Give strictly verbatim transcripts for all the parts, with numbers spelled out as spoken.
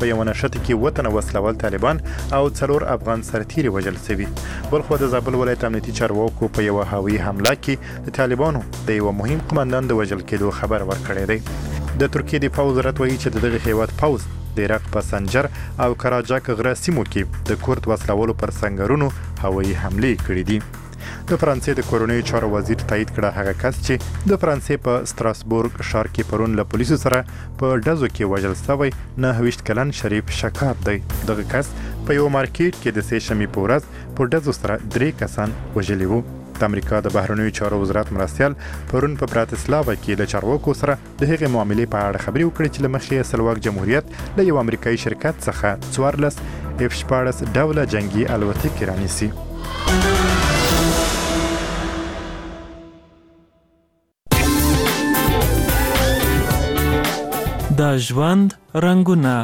په یو نشته کې وطن وسلوال طالبان او څلور افغان سرتیري وژل شوي. بلخو د زابل ولایت امنیتي چارواکو په یو هوایي حمله کې د طالبانو د یو مهم قومندان د وژل کېدو خبر ورکړی دی. د ترکیې د پوځ وزارت وایي چې د دغه هیواد پوځ د عراق په سنجر او کراجاک غره سیمو کې د کورد وسلوالو پر سنگرونو هوایي حملې کړې دي. د فرانسې د کورونیو چارو وزیر تایید کړه هغه کس چې د فرانسې په ستراسبورګ ښار کې پرون له پولیسو سره په ډزو کې وژل شوی نهه ویشت کلن شریف شکات دی. دغه کس په یو مارکیټ کې د سې شنبې په ورځ په ډزو سره درې کسان وژلي وو. د امریکا د بهرنیو چارو وزارت مرستیال پرون په براتسلاوا کې له چارواکو سره د هغې معاملې په اړه خبرې وکړې چې له مخې سلواک جمهوریت له یو امریکایي شرکت څخه څوارلس اف شپاړس ډوله جنګي الوتکې رانیسي. د ژوند رنګونه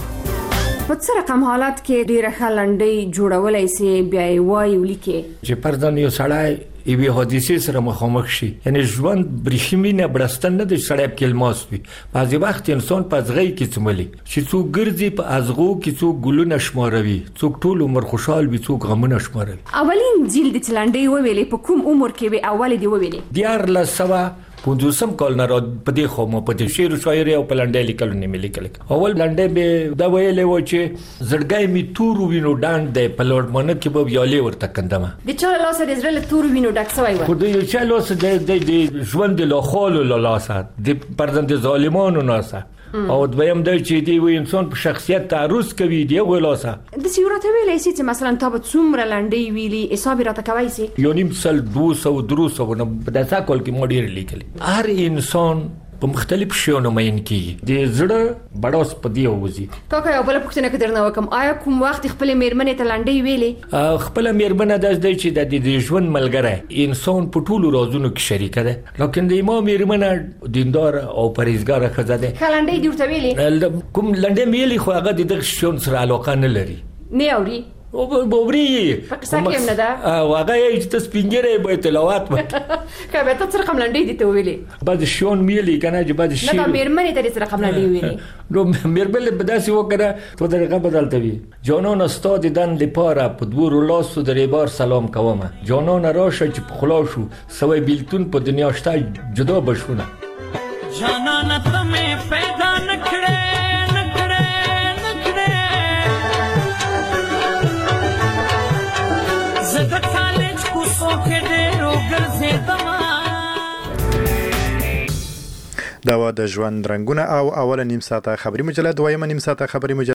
په څه رقم حالات کې ډیره ښه لنډۍ جوړولی سي بیا یې وایي ولیکې چې پردن یو سړی یوې حادثې سره مخامخ شي، یعنی ژوند برېښمینه برستن نه دی، سړی پکې الماس وي. بعضې وخت انسان په ازغۍ کې څملي چې څوک ګرځي په ازغو کې، څوک ګلونه شماروي، څوک ټول عمر خوشحال وي، څوک غمونه شماروي. اولین جیل د چې لنډۍ وویلې په کوم عمر کې وې اولې دې وویلې؟ دیارلس سوه پنځوسم کال نه را په دې خو مو په دې شعر او شاعري او په لنډۍ لیکلو نه مې لیکل. اول لنډۍ مې دا ویلې و چې زړګی مې تور وینو ډانډ دی، په لوړمنه کې به ویالې ورته کندمه. د چا له لاسه د زړه له تور وینو ډک سوی و؟ خو د یو چا لاسه د ژوند له خالو له لاسه د پردن د ظالمانو لاسه او دویم دا چې دی و انسان په شخصیت تعرض کوي دی ولاسه. د سی ورته ویلې سي چې مثلا تا به څومره لنډۍ ویلي حساب راته کوي سي؟ یو نیم سل دوه سوه درې سوه نه د ساکول کې مو ډېر لیکلي. هر انسان په مختلف شیانو مین کیږي، د زړه بډاس په دی وځي. کاکا یو بل پوښتنه کې درنه وکم، آیا کوم وخت خپل میرمنې ته لنډۍ ویلې؟ خپل میرمنه د دې چې د ژوند ملګری انسان په ټولو رازونو کې شریکه ده، لکه د ما میرمنه دیندار او پرهیزګاره ښځه ده. لنډۍ دې ورته ویلې؟ کوم لنډۍ ویلې خو هغه د دغه شیانو سره علاقه نه لري. نه اوري او بوبري په قصه کې هم نه ده او هغه یې چې سپینګره به تلاوت وکړي. کله ته څه رقم لنډۍ دي ته ویلې؟ بعد شون میلی کنه چې بعد شي نه مېرمنې ته څه رقم لنډۍ ویلې؟ نو مېرمنې به داسې وکړه تو دغه بدلته وي. جانان استاد دن لپاره په دوه لاسو درې بار سلام کوم، جانان راشه چې په خلا شو سوي بیلتون په دنیا شته جدا بشونه. جانان ته مې پیدا نکړې دا و د ژوند رنګونه او اوله نیم ساعته خبري مجله، دویمه نیم ساعته خبري مجله